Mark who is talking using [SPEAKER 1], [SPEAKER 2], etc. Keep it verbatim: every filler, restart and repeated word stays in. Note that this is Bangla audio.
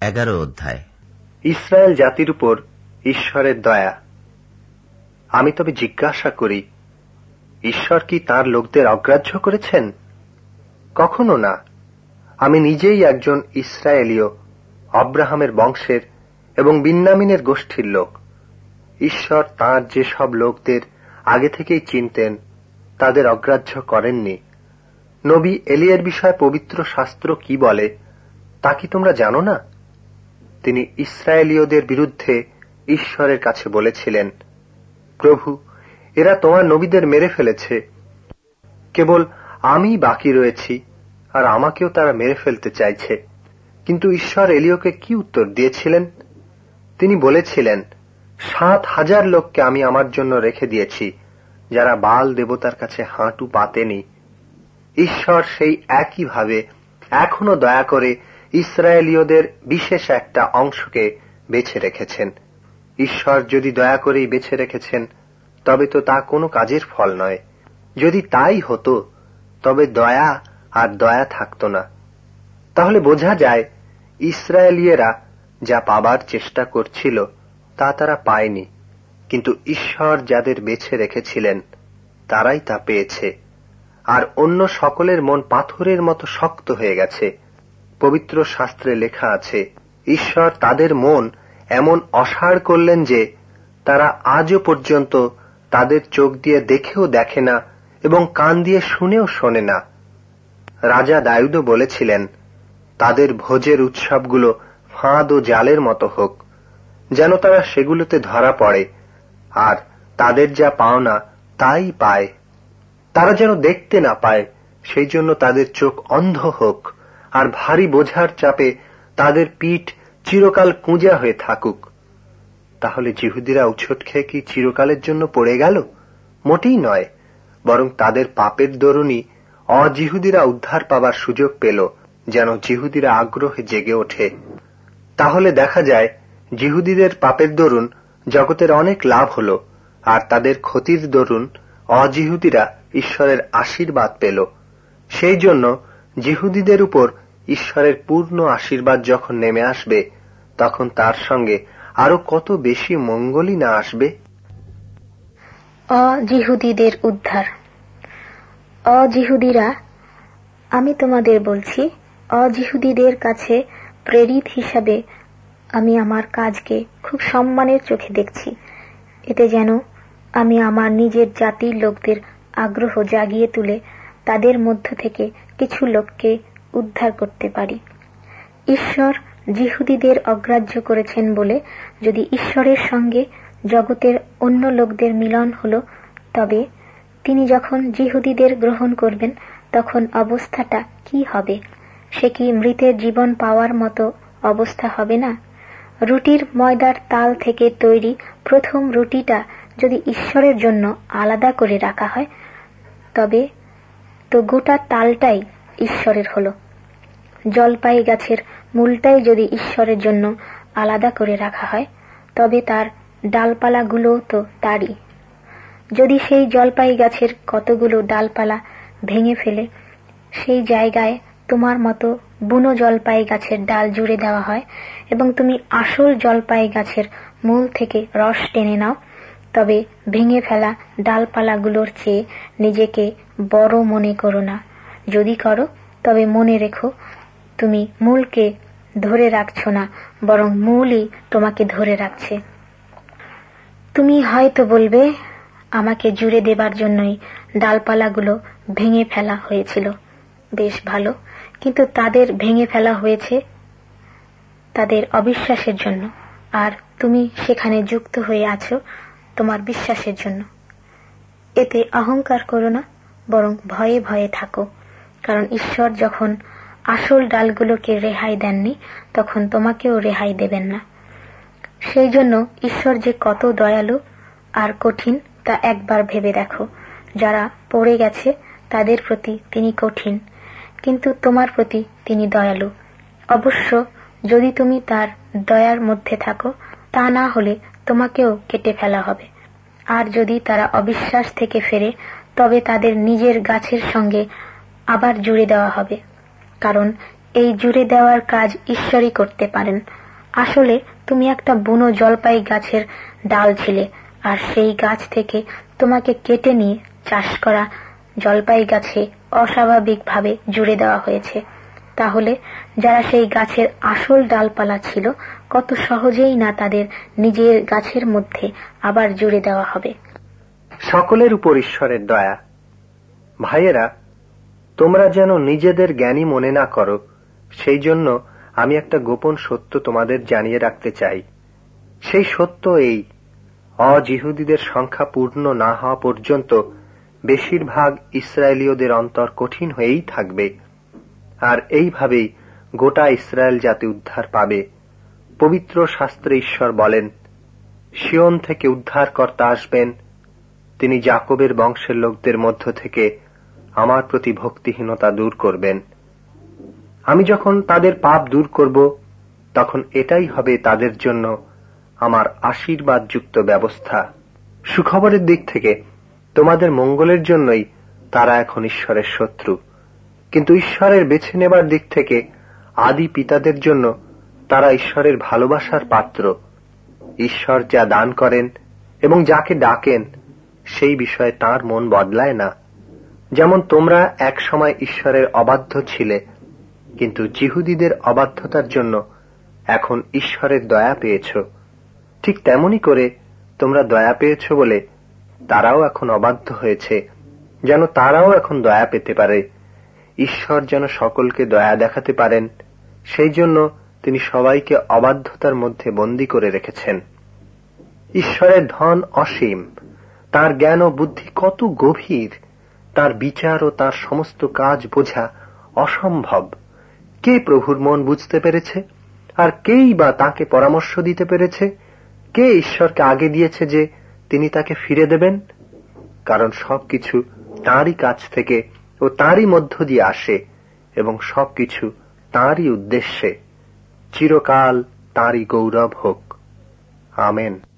[SPEAKER 1] এগারো অধ্যায়।
[SPEAKER 2] ইসরায়েল জাতির উপর ঈশ্বরের দয়া। আমি তবে জিজ্ঞাসা করি, ঈশ্বর কি তার লোকদের অগ্রাহ্য করেছেন? কখনো না। আমি নিজেই একজন ইসরায়েলীয়, আব্রাহামের বংশের এবং বিন্যামিনের গোষ্ঠীর লোক। ঈশ্বর তাঁর যেসব লোকদের আগে থেকেই চিনতেন তাদের অগ্রাহ্য করেননি। নবী এলিয়ার বিষয়ে পবিত্র শাস্ত্র কি বলে তা কি তোমরা জানো না? তিনি ইসরায়েলীয়দের বিরুদ্ধে ঈশ্বরের কাছে বলেছিলেন, প্রভু, এরা তোমার নবীদের মেরে ফেলেছে, কেবল আমি বাকি রয়েছি আর আমাকেও তারা মেরে ফেলতে চাইছে। কিন্তু ঈশ্বর এলিয়াকে কি উত্তর দিয়েছিলেন? তিনি বলেছিলেন, সাত হাজার লোককে আমি আমার জন্য রেখে দিয়েছি যারা বাল দেবতার কাছে হাঁটু পাতেনি। ঈশ্বর সেই একইভাবে এখনো দয়া করে ইসরায়েলীয়দের বিশেষ একটা অংশকে বেছে রেখেছেন। ঈশ্বর যদি দয়া করেই বেছে রেখেছেন তবে তো তা কোনো কাজের ফল নয়। যদি তাই হতো তবে দয়া আর দয়া থাকতো না। তাহলে বোঝা যায় ইসরায়েলীয়রা যা পাবার চেষ্টা করছিল তা তারা পায়নি, কিন্তু ঈশ্বর যাদের বেছে রেখেছিলেন তারাই তা পেয়েছে। আর অন্য সকলের মন পাথরের মতো শক্ত হয়ে গেছে। পবিত্র শাস্ত্রে লেখা আছে, ঈশ্বর তাদের মন এমন অসাড় করলেন যে তারা আজও পর্যন্ত তাদের চোখ দিয়ে দেখেও দেখে না এবং কান দিয়ে শুনেও শোনে না। রাজা দাউদও বলেছিলেন, তাদের ভোজের উৎসবগুলো ফাঁদ ও জালের মতো হোক, যেন তারা সেগুলোতে ধরা পড়ে আর তাদের যা পাওনা তাই পায়। তারা যেন দেখতে না পায়, সেই জন্য তাদের চোখ অন্ধ হোক আর ভারী বোঝার চাপে তাদের পিঠ চিরকাল কুঁজা হয়ে থাকুক। তাহলে জিহুদিরা উছট খেয়ে কি চিরকালের জন্য পড়ে গেল? মোটেই নয়, বরং তাদের পাপের দরুনই অজিহুদিরা উদ্ধার পাবার সুযোগ পেল, যেন জিহুদিরা আগ্রহে জেগে ওঠে। তাহলে দেখা যায় জিহুদিদের পাপের দরুন জগতের অনেক লাভ হল, আর তাদের ক্ষতির দরুন অজিহুদিরা ঈশ্বরের আশীর্বাদ পেল। সেই জন্য জিহুদিদের উপর ঈশ্বরের পূর্ণ আশীর্বাদ যখন নেমে আসবে তখন তার সঙ্গে আরো কত বেশি মঙ্গলই না আসবে।
[SPEAKER 3] অজিহুদিদের উদ্ধার। অজিহুদিরা, আমি তোমাদের বলছি, অজিহুদিদের কাছে প্রেরিত হিসাবে আমি আমার কাজকে খুব সম্মানের চোখে দেখছি। এতে যেন আমি আমার নিজের জাতির লোকদের আগ্রহ জাগিয়ে তুলে তাদের মধ্য থেকে কিছু লোককে উদ্ধার করতে পারি। ঈশ্বর জিহুদিদের অগ্রাহ্য করেছেন বলে যদি ঈশ্বরের সঙ্গে জগতের অন্য লোকদের মিলন হলো, তবে তিনি যখন জিহুদিদের গ্রহণ করবেন তখন অবস্থাটা কি হবে? সে কি মৃতের জীবন পাওয়ার মতো অবস্থা হবে না? রুটির ময়দার তাল থেকে তৈরি প্রথম রুটিটা যদি ঈশ্বরের জন্য আলাদা করে রাখা হয় তবে তো গোটা তালটাই ঈশ্বরের হলো। জলপাই গাছের মূলটাই যদি ঈশ্বরের জন্য আলাদা করে রাখা হয় তবে তার ডালপালাগুলোও তো তারই। যদি সেই জলপাই গাছের কতগুলো ডালপালা ভেঙে ফেলে সেই জায়গায় তোমার মতো বুনো জলপাই গাছের ডাল জুড়ে দেওয়া হয় এবং তুমি আসল জলপাই গাছের মূল থেকে রস টেনে নাও, তবে ভেঙে ফেলা ডালপালাগুলোর চেয়ে নিজেকে বড় মনে করো না। যদি করো তবে মনে রেখো, তুমি মূলকে ধরে রাখছো না, বরং মূলই তোমাকে ধরে রাখছে। তুমি হয়তো বলবে, আমাকে জুড়ে দেবার জন্যই ডালপালাগুলো ভেঙে ফেলা হয়েছিল। বেশ ভালো, কিন্তু তাদের ভেঙে ফেলা হয়েছে তাদের অবিশ্বাসের জন্য, আর তুমি সেখানে যুক্ত হয়ে আছো তোমার বিশ্বাসের জন্য। এতে অহংকার করো না, বরং ভয়ে ভয়ে থাকো, কারণ ঈশ্বর যখন আসল ডালগুলোকে রেহাই দেননি তখন তোমাকেও রেহাই দেবেন না। সেই জন্য ঈশ্বর যে কত দয়ালু আর কঠিন তা একবার ভেবে দেখো। যারা পড়ে গেছে তাদের প্রতি তিনি কঠিন, কিন্তু তোমার প্রতি তিনি দয়ালু। অবশ্য যদি তুমি তার দয়ার মধ্যে থাকো, তা না হলে তোমাকেও কেটে ফেলা হবে। আর যদি তারা অবিশ্বাস থেকে ফেরে তবে তাদের নিজের গাছের সঙ্গে আবার জুড়ে দেওয়া হবে, কারণ এই জুড়ে দেওয়ার কাজ ঈশ্বরই করতে পারেন। আসলে তুমি একটা বুনো জলপাই গাছের ডাল ছিলে, আর সেই গাছ থেকে তোমাকে কেটে নিয়ে চাষ করা জলপাই গাছে অস্বাভাবিকভাবে জুড়ে দেওয়া হয়েছে। তাহলে যারা সেই গাছের আসল ডালপালা ছিল, কত সহজেই না তাদের নিজের গাছের মধ্যে আবার জুড়ে দেওয়া হবে।
[SPEAKER 2] সকলের উপর ঈশ্বরের দয়া। ভাইয়েরা, তোমরা যেন নিজেদের জ্ঞানী মনে না করো, সেই জন্য আমি একটা গোপন সত্য তোমাদের জানিয়ে রাখতে চাই। সেই সত্য এই, অজিহুদীদের সংখ্যা পূর্ণ না হওয়া পর্যন্ত বেশিরভাগ ইসরায়েলীয়দের অন্তর কঠিন হয়েই থাকবে, আর এইভাবেই গোটা ইসরায়েল জাতি উদ্ধার পাবে। পবিত্র শাস্ত্রে ঈশ্বর বলেন, সিয়ন থেকে উদ্ধারকর্তা আসবেন, তিনি যাকবের বংশের লোকদের মধ্য থেকে আমার প্রতি ভক্তিহীনতা দূর করবেন। আমি যখন তাদের পাপ দূর করব, তখন এটাই হবে তাদের জন্য আমার আশীর্বাদযুক্ত ব্যবস্থা। সুখবরের দিক থেকে তোমাদের মঙ্গলের জন্যই তারা এখন ঈশ্বরের শত্রু, কিন্তু ঈশ্বরের বেছে নেবার দিক থেকে আদি পিতাদের জন্য তারা ঈশ্বরের ভালোবাসার পাত্র। ঈশ্বর যা দান করেন এবং যাকে ডাকেন, সেই বিষয়ে তাঁর মন বদলায় না। যেমন তোমরা এক সময় ঈশ্বরের অবাধ্য ছিলে, কিন্তু জিহুদীদের অবাধ্যতার জন্য এখন ঈশ্বরের দয়া পেয়েছ, ঠিক তেমনি করে তোমরা দয়া পেয়েছ বলে তারাও এখন অবাধ্য হয়েছে, যেন তারাও এখন দয়া পেতে পারে। ঈশ্বর যেন সকলকে দয়া দেখাতে পারেন, সেই জন্য তিনি সবাইকে অবাধ্যতার মধ্যে বন্দী করে রেখেছেন। ঈশ্বরের ধন অসীম, তার জ্ঞান ও বুদ্ধি কত গভীর, তার বিচার ও তার সমস্ত কাজ বোঝা অসম্ভব। কে প্রভুর মন বুঝতে পেরেছে, আর কেই বা তাকে পরামর্শ দিতে পেরেছে? কে ঈশ্বরকে আগে দিয়েছে যে তিনি তাকে ফিরে দেবেন? কারণ সবকিছু তাঁরই কাছ থেকে ও তাঁরই মধ্য দিয়ে আসে, এবং সবকিছু তাঁরই উদ্দেশ্যে। চিরকাল তাঁরই গৌরব হোক। আমেন।